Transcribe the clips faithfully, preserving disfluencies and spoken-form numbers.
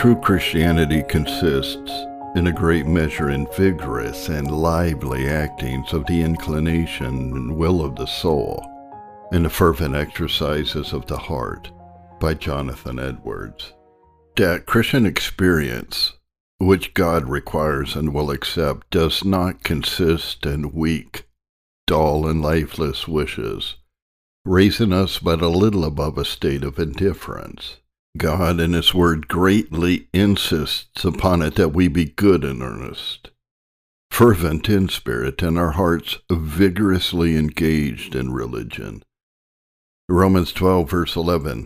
True Christianity consists in a great measure in vigorous and lively actings of the inclination and will of the soul, and the fervent exercises of the heart, by Jonathan Edwards. That Christian experience, which God requires and will accept, does not consist in weak, dull, and lifeless wishes, raising us but a little above a state of indifference. God in His Word greatly insists upon it that we be good in earnest, fervent in spirit, and our hearts vigorously engaged in religion. Romans twelve, verse eleven,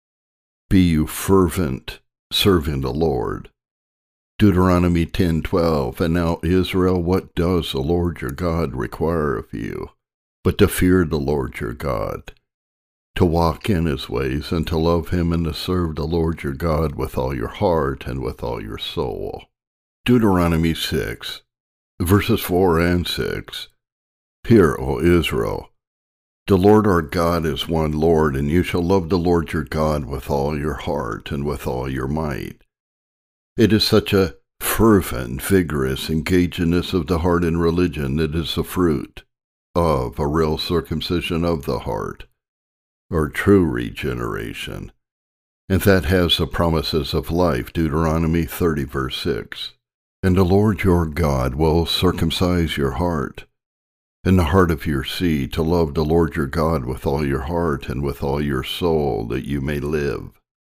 be you fervent, serving the Lord. Deuteronomy ten, twelve, and now Israel, what does the Lord your God require of you, but to fear the Lord your God, to walk in His ways, and to love Him, and to serve the Lord your God with all your heart and with all your soul. Deuteronomy six, verses four and six, hear, O Israel, the Lord our God is one Lord, and you shall love the Lord your God with all your heart and with all your might. It is such a fervent, vigorous engagedness of the heart in religion that is the fruit of a real circumcision of the heart, or true regeneration, and that has the promises of life, Deuteronomy thirty, verse six. And the Lord your God will circumcise your heart, and the heart of your seed, to love the Lord your God with all your heart and with all your soul, that you may live.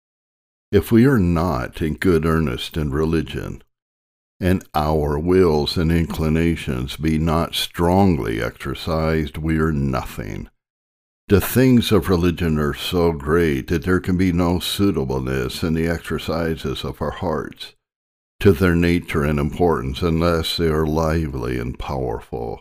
If we are not in good earnest in religion, and our wills and inclinations be not strongly exercised, we are nothing. The things of religion are so great that there can be no suitableness in the exercises of our hearts to their nature and importance unless they are lively and powerful.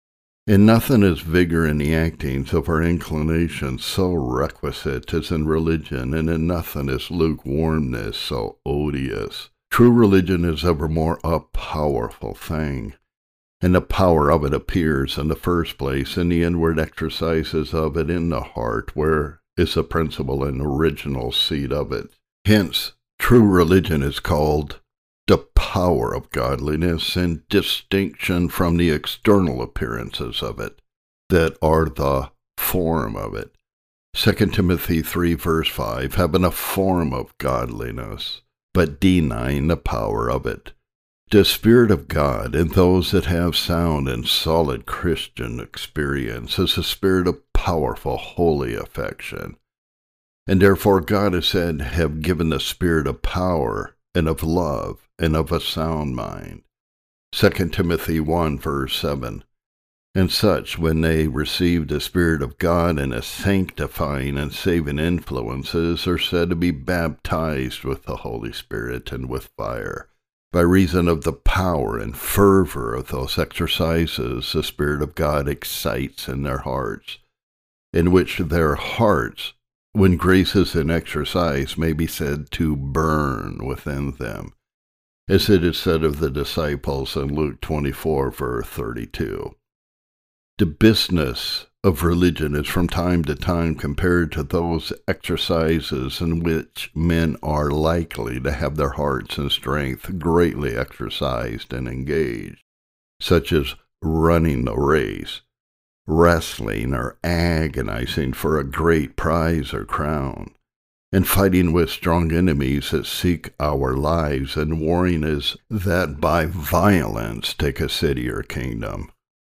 In nothing is vigor in the actings of our inclinations so requisite as in religion, and in nothing is lukewarmness so odious. True religion is evermore a powerful thing, and the power of it appears in the first place in the inward exercises of it in the heart, where is the principal and original seat of it. Hence, true religion is called the power of godliness, in distinction from the external appearances of it, that are the form of it. Second Timothy three, verse five, having a form of godliness, but denying the power of it. The Spirit of God in those that have sound and solid Christian experience is a spirit of powerful, holy affection. And therefore God has said, have given the spirit of power and of love and of a sound mind. Second Timothy one, verse seven. And such, when they receive the Spirit of God and His sanctifying and saving influences, are said to be baptized with the Holy Spirit and with fire, by reason of the power and fervor of those exercises the Spirit of God excites in their hearts, in which their hearts, when grace is in exercise, may be said to burn within them, as it is said of the disciples in Luke twenty-four, verse thirty-two. The business of religion is from time to time compared to those exercises in which men are likely to have their hearts and strength greatly exercised and engaged, such as running the race, wrestling, or agonizing for a great prize or crown, and fighting with strong enemies that seek our lives, and warring as that by violence take a city or kingdom.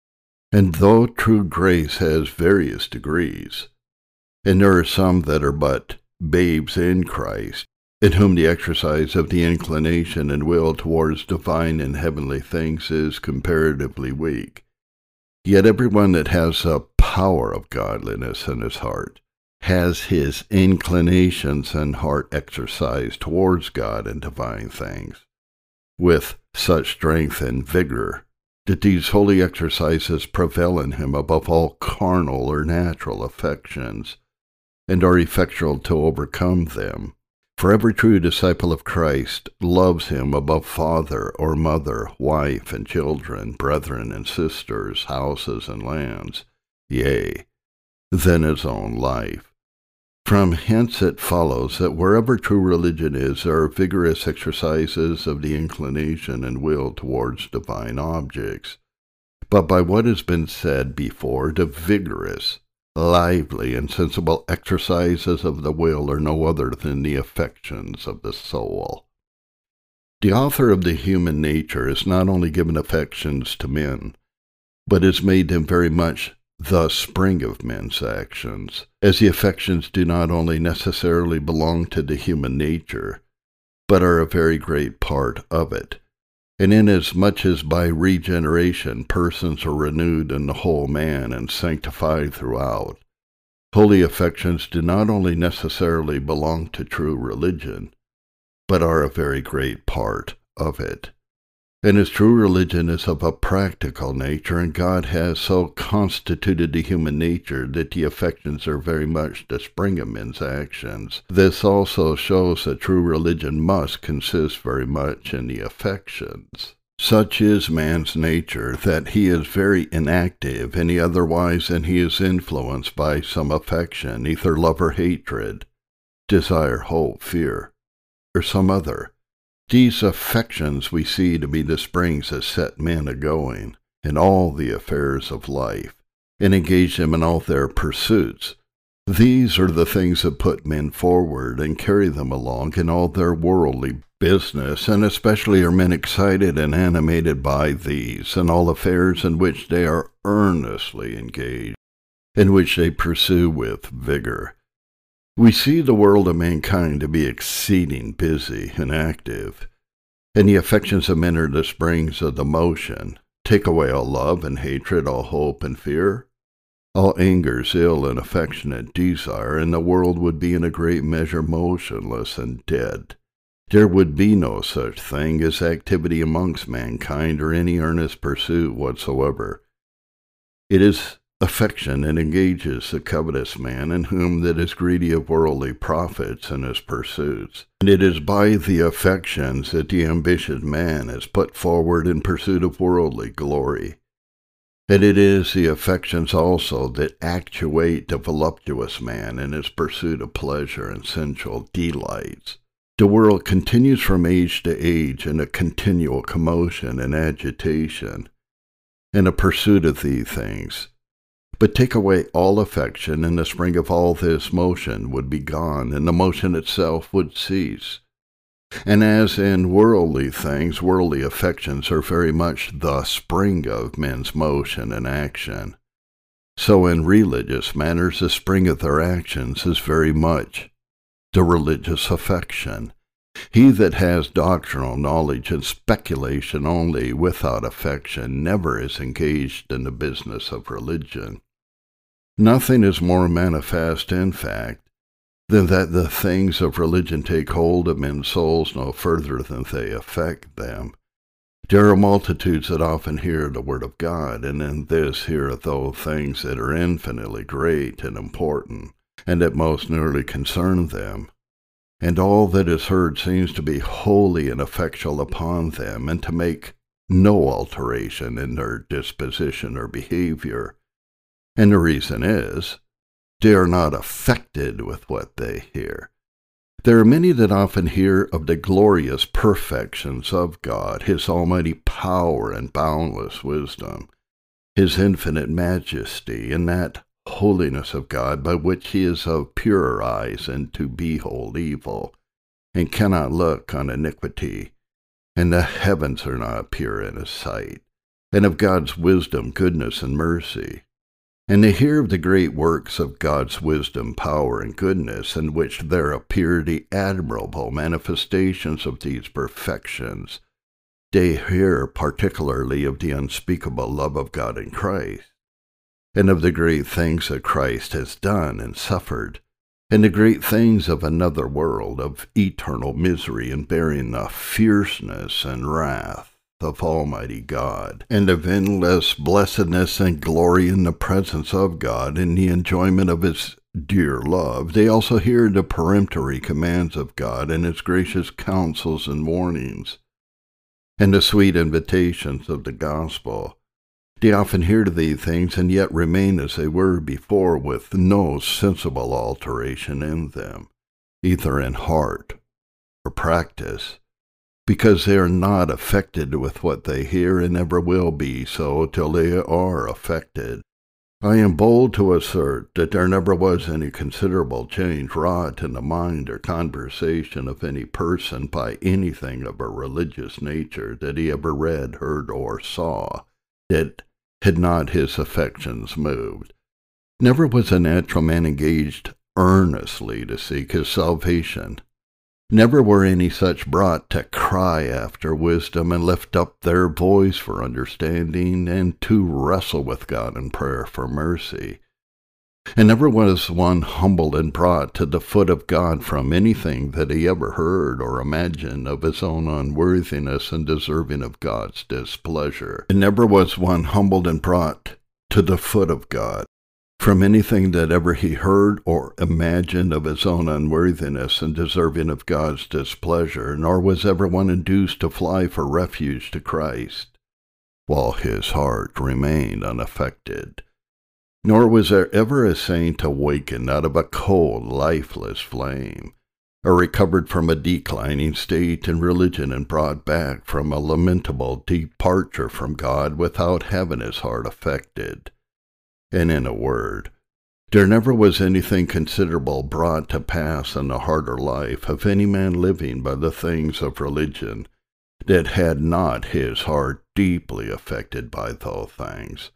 And though true grace has various degrees, and there are some that are but babes in Christ, in whom the exercise of the inclination and will towards divine and heavenly things is comparatively weak, yet everyone that has a power of godliness in his heart has his inclinations and heart exercised towards God and divine things, with such strength and vigor that these holy exercises prevail in him above all carnal or natural affections, and are effectual to overcome them. For every true disciple of Christ loves Him above father or mother, wife and children, brethren and sisters, houses and lands, yea, than his own life. From hence it follows that wherever true religion is, there are vigorous exercises of the inclination and will towards divine objects. But by what has been said before, the vigorous, lively, and sensible exercises of the will are no other than the affections of the soul. The author of the human nature has not only given affections to men, but has made them very much the spring of men's actions, as the affections do not only necessarily belong to the human nature, but are a very great part of it. And inasmuch as by regeneration persons are renewed in the whole man and sanctified throughout, holy affections do not only necessarily belong to true religion, but are a very great part of it. And as true religion is of a practical nature, and God has so constituted the human nature that the affections are very much the spring of men's actions, this also shows that true religion must consist very much in the affections. Such is man's nature that he is very inactive any otherwise than he is influenced by some affection, either love or hatred, desire, hope, fear, or some other. These affections we see to be the springs that set men a-going in all the affairs of life, and engage them in all their pursuits. These are the things that put men forward and carry them along in all their worldly business, and especially are men excited and animated by these in all affairs in which they are earnestly engaged, in which they pursue with vigor. We see the world of mankind to be exceeding busy and active, and the affections of men are the springs of the motion. Take away all love and hatred, all hope and fear, all angers, ill and affectionate desire, and the world would be in a great measure motionless and dead. There would be no such thing as activity amongst mankind or any earnest pursuit whatsoever. It is affection that engages the covetous man, in whom that is greedy of worldly profits in his pursuits. And it is by the affections that the ambitious man is put forward in pursuit of worldly glory. And it is the affections also that actuate the voluptuous man in his pursuit of pleasure and sensual delights. The world continues from age to age in a continual commotion and agitation, in a pursuit of these things. But take away all affection, and the spring of all this motion would be gone, and the motion itself would cease. And as in worldly things, worldly affections are very much the spring of men's motion and action, so in religious matters the spring of their actions is very much the religious affection. He that has doctrinal knowledge and speculation only without affection never is engaged in the business of religion. Nothing is more manifest, in fact, than that the things of religion take hold of men's souls no further than they affect them. There are multitudes that often hear the word of God, and in this hear those things that are infinitely great and important, and that most nearly concern them. And all that is heard seems to be wholly ineffectual upon them, and to make no alteration in their disposition or behavior. And the reason is, they are not affected with what they hear. There are many that often hear of the glorious perfections of God, his almighty power and boundless wisdom, his infinite majesty, and that holiness of God by which he is of purer eyes and to behold evil, and cannot look on iniquity, and the heavens are not pure in his sight, and of God's wisdom, goodness, and mercy. And they hear of the great works of God's wisdom, power, and goodness, in which there appear the admirable manifestations of these perfections. They hear particularly of the unspeakable love of God in Christ, and of the great things that Christ has done and suffered, and the great things of another world, of eternal misery, and bearing the fierceness and wrath of Almighty God, and of endless blessedness and glory in the presence of God, in the enjoyment of his dear love. They also hear the peremptory commands of God, and his gracious counsels and warnings, and the sweet invitations of the gospel. They often hear these things and yet remain as they were before with no sensible alteration in them, either in heart or practice, because they are not affected with what they hear and never will be so till they are affected. I am bold to assert that there never was any considerable change wrought in the mind or conversation of any person by anything of a religious nature that he ever read, heard, or saw, that had not his affections moved. Never was a natural man engaged earnestly to seek his salvation. Never were any such brought to cry after wisdom and lift up their voice for understanding and to wrestle with God in prayer for mercy. And never was one humbled and brought to the foot of God from anything that he ever heard or imagined of his own unworthiness and deserving of God's displeasure. And never was one humbled and brought to the foot of God from anything that ever he heard or imagined of his own unworthiness and deserving of God's displeasure, nor was ever one induced to fly for refuge to Christ, while his heart remained unaffected. Nor was there ever a saint awakened out of a cold, lifeless flame, or recovered from a declining state in religion and brought back from a lamentable departure from God without having his heart affected. And in a word, there never was anything considerable brought to pass in the heart or life of any man living by the things of religion that had not his heart deeply affected by those things.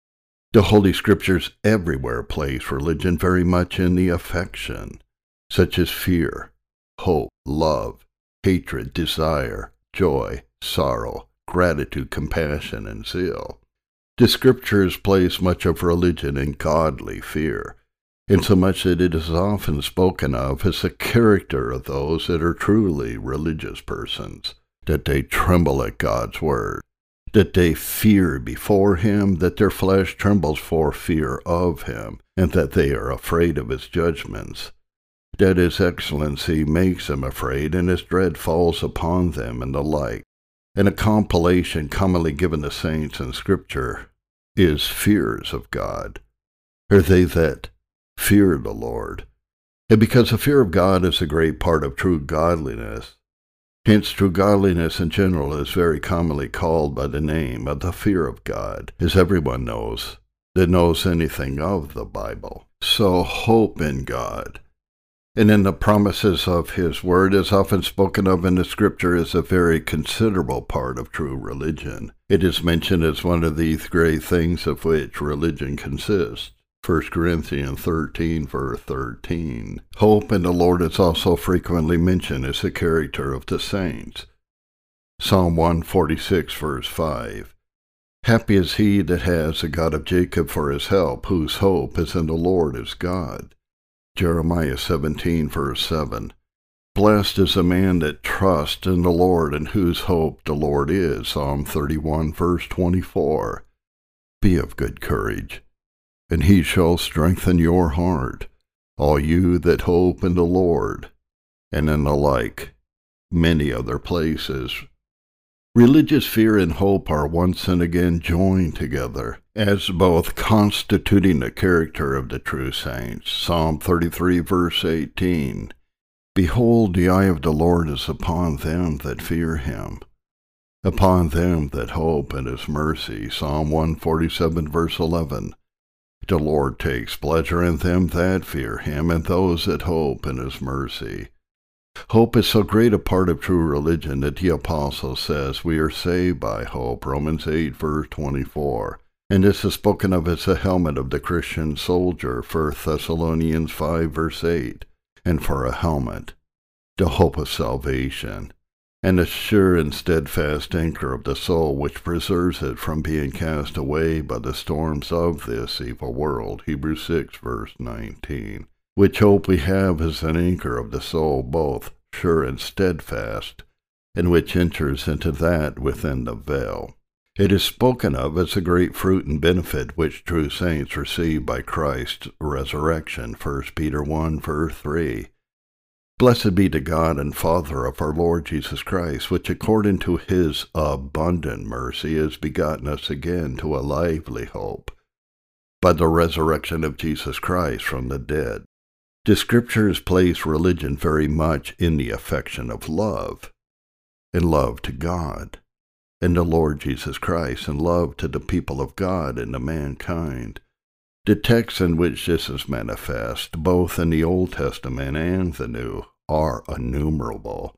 The Holy Scriptures everywhere place religion very much in the affection, such as fear, hope, love, hatred, desire, joy, sorrow, gratitude, compassion, and zeal. The Scriptures place much of religion in godly fear, insomuch that it is often spoken of as the character of those that are truly religious persons, that they tremble at God's word, that they fear before him, that their flesh trembles for fear of him, and that they are afraid of his judgments, that his excellency makes them afraid, and his dread falls upon them, and the like. And a compilation commonly given to saints in Scripture is fears of God, or they that fear the Lord. And because the fear of God is a great part of true godliness, hence true godliness in general is very commonly called by the name of the fear of God, as everyone knows that knows anything of the Bible. So hope in God and in the promises of his word is often spoken of in the Scripture as a very considerable part of true religion. It is mentioned as one of these great things of which religion consists. First Corinthians thirteen, verse thirteen. Hope in the Lord is also frequently mentioned as the character of the saints. Psalm one forty-six, verse five. Happy is he that has the God of Jacob for his help, whose hope is in the Lord his God. Jeremiah seventeen, verse seven. Blessed is the man that trusts in the Lord, and whose hope the Lord is. Psalm thirty-one, verse twenty-four. Be of good courage, and he shall strengthen your heart, all you that hope in the Lord, and in the like many other places. Religious fear and hope are once and again joined together, as both constituting the character of the true saints. Psalm thirty-three, verse eighteen. Behold, the eye of the Lord is upon them that fear him, upon them that hope in his mercy. Psalm one forty-seven, verse eleven. The Lord takes pleasure in them that fear him, and those that hope in his mercy. Hope is so great a part of true religion that the apostle says we are saved by hope, Romans eight, verse twenty-four. And this is spoken of as the helmet of the Christian soldier, First Thessalonians five, verse eight. And for a helmet, the hope of salvation, and a sure and steadfast anchor of the soul which preserves it from being cast away by the storms of this evil world, Hebrews six, verse nineteen. Which hope we have as an anchor of the soul, both sure and steadfast, and which enters into that within the veil. It is spoken of as a great fruit and benefit which true saints receive by Christ's resurrection, First Peter one, verse three. Blessed be to God and Father of our Lord Jesus Christ, which according to his abundant mercy has begotten us again to a lively hope, by the resurrection of Jesus Christ from the dead. The Scriptures place religion very much in the affection of love, and love to God, and the Lord Jesus Christ, and love to the people of God and to mankind. The texts in which this is manifest, both in the Old Testament and the New, are innumerable.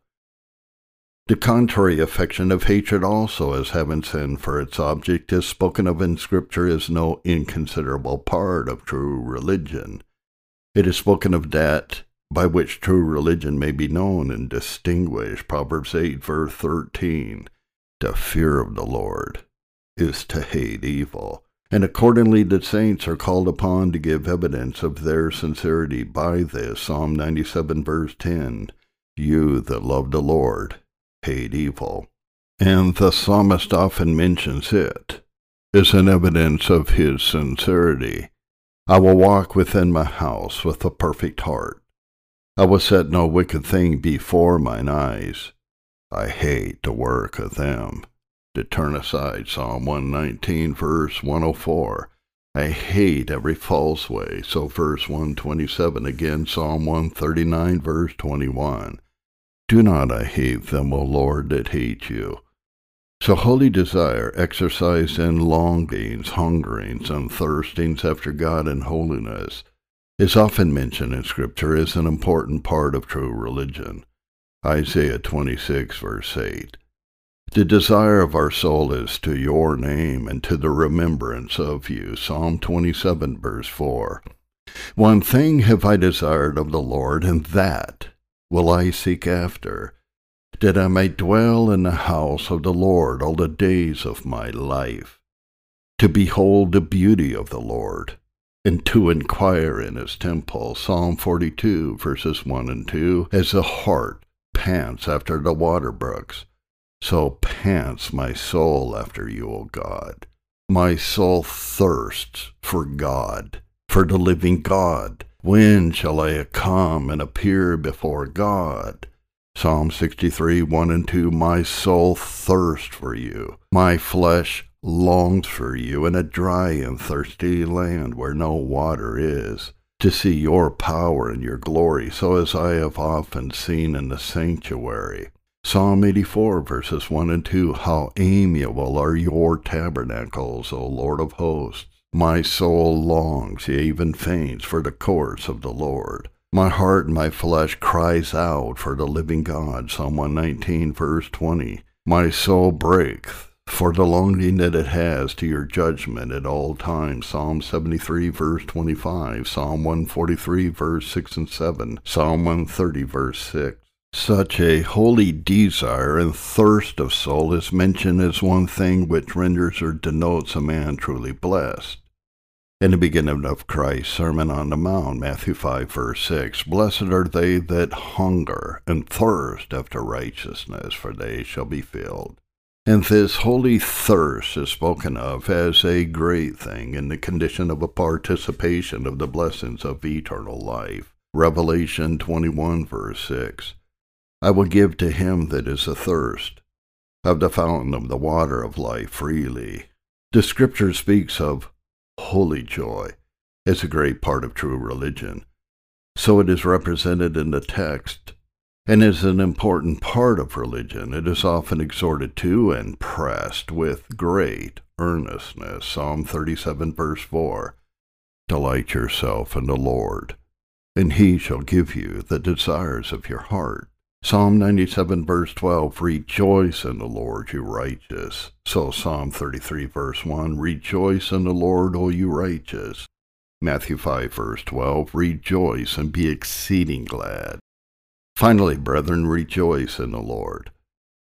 The contrary affection of hatred also, as having sin for its object, is spoken of in Scripture as no inconsiderable part of true religion. It is spoken of that by which true religion may be known and distinguished. Proverbs eight, verse thirteen, the fear of the Lord is to hate evil. And accordingly the saints are called upon to give evidence of their sincerity by this. Psalm ninety-seven, verse ten, you that love the Lord hate evil. And the psalmist often mentions it as an evidence of his sincerity. I will walk within my house with a perfect heart. I will set no wicked thing before mine eyes. I hate the work of them to turn aside. Psalm one nineteen, verse one oh four. I hate every false way. So verse one twenty-seven again, Psalm one thirty-nine, verse twenty-one. Do not I hate them, O Lord, that hate you. So holy desire, exercised in longings, hungerings, and thirstings after God and holiness, is often mentioned in Scripture as an important part of true religion. Isaiah twenty-six, verse eight. The desire of our soul is to your name and to the remembrance of you. Psalm twenty-seven, verse four. One thing have I desired of the Lord, and that will I seek after, that I may dwell in the house of the Lord all the days of my life, to behold the beauty of the Lord, and to inquire in his temple. Psalm forty-two, verses one and two. As the hart pants after the water brooks, so pants my soul after you, O God. My soul thirsts for God, for the living God. When shall I come and appear before God? Psalm sixty-three, one and two. My soul thirsts for you. My flesh longs for you in a dry and thirsty land where no water is, to see your power and your glory, so as I have often seen in the sanctuary. Psalm eighty-four, verses one and two. How amiable are your tabernacles, O Lord of hosts! My soul longs, yea, even faints, for the courts of the Lord. My heart and my flesh cries out for the living God. Psalm one nineteen, verse twenty. My soul breaketh for the longing that it has to your judgment at all times. Psalm seventy-three, verse twenty-five. Psalm one forty-three, verse six and seven. Psalm one thirty, verse six. Such a holy desire and thirst of soul is mentioned as one thing which renders or denotes a man truly blessed. In the beginning of Christ's Sermon on the Mount, Matthew five, verse six, blessed are they that hunger and thirst after righteousness, for they shall be filled. And this holy thirst is spoken of as a great thing in the condition of a participation of the blessings of eternal life. Revelation twenty-one, verse six. I will give to him that is athirst of the fountain of the water of life freely. The Scripture speaks of holy joy as a great part of true religion. So it is represented in the text, and is an important part of religion. It is often exhorted to and pressed with great earnestness. Psalm thirty-seven, verse four. Delight yourself in the Lord, and he shall give you the desires of your heart. Psalm ninety-seven, verse twelve, rejoice in the Lord, you righteous. So Psalm thirty-three, verse one, rejoice in the Lord, O you righteous. Matthew five, verse twelve, rejoice and be exceeding glad. Finally, brethren, rejoice in the Lord.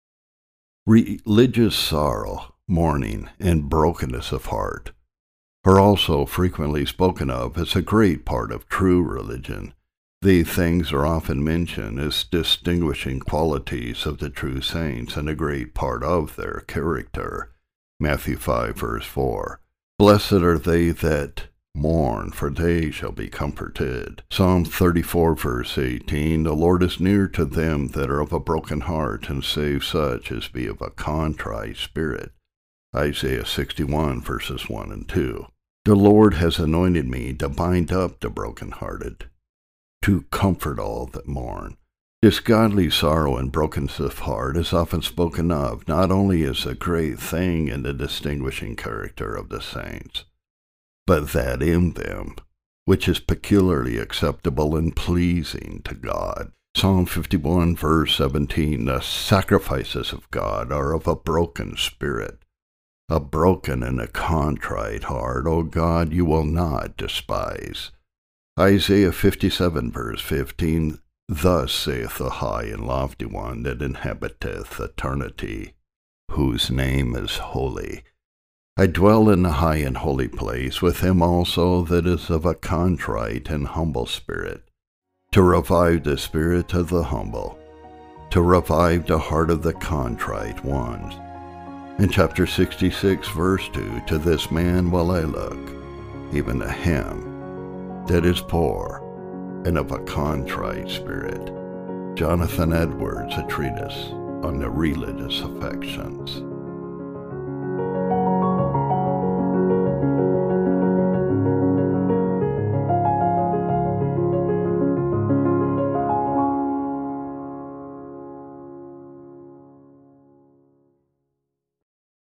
Religious sorrow, mourning, and brokenness of heart are also frequently spoken of as a great part of true religion. These things are often mentioned as distinguishing qualities of the true saints and a great part of their character. Matthew five, verse four. Blessed are they that Mourn, for they shall be comforted. Psalm thirty-four, verse eighteen, the Lord is near to them that are of a broken heart, and save such as be of a contrite spirit. Isaiah sixty-one, verses one and two. The Lord has anointed me to bind up the brokenhearted, to comfort all that mourn. This godly sorrow and brokenness of heart is often spoken of not only as a great thing in the distinguishing character of the saints, but that in them, which is peculiarly acceptable and pleasing to God. Psalm fifty-one, verse seventeen, the sacrifices of God are of a broken spirit, a broken and a contrite heart, O God, you will not despise. Isaiah fifty-seven, verse fifteen, thus saith the high and lofty one that inhabiteth eternity, whose name is holy. I dwell in the high and holy place with him also that is of a contrite and humble spirit, to revive the spirit of the humble, to revive the heart of the contrite ones. In chapter sixty-six, verse two, to this man will I look, even to him that is poor and of a contrite spirit. Jonathan Edwards, A Treatise on the Religious Affections.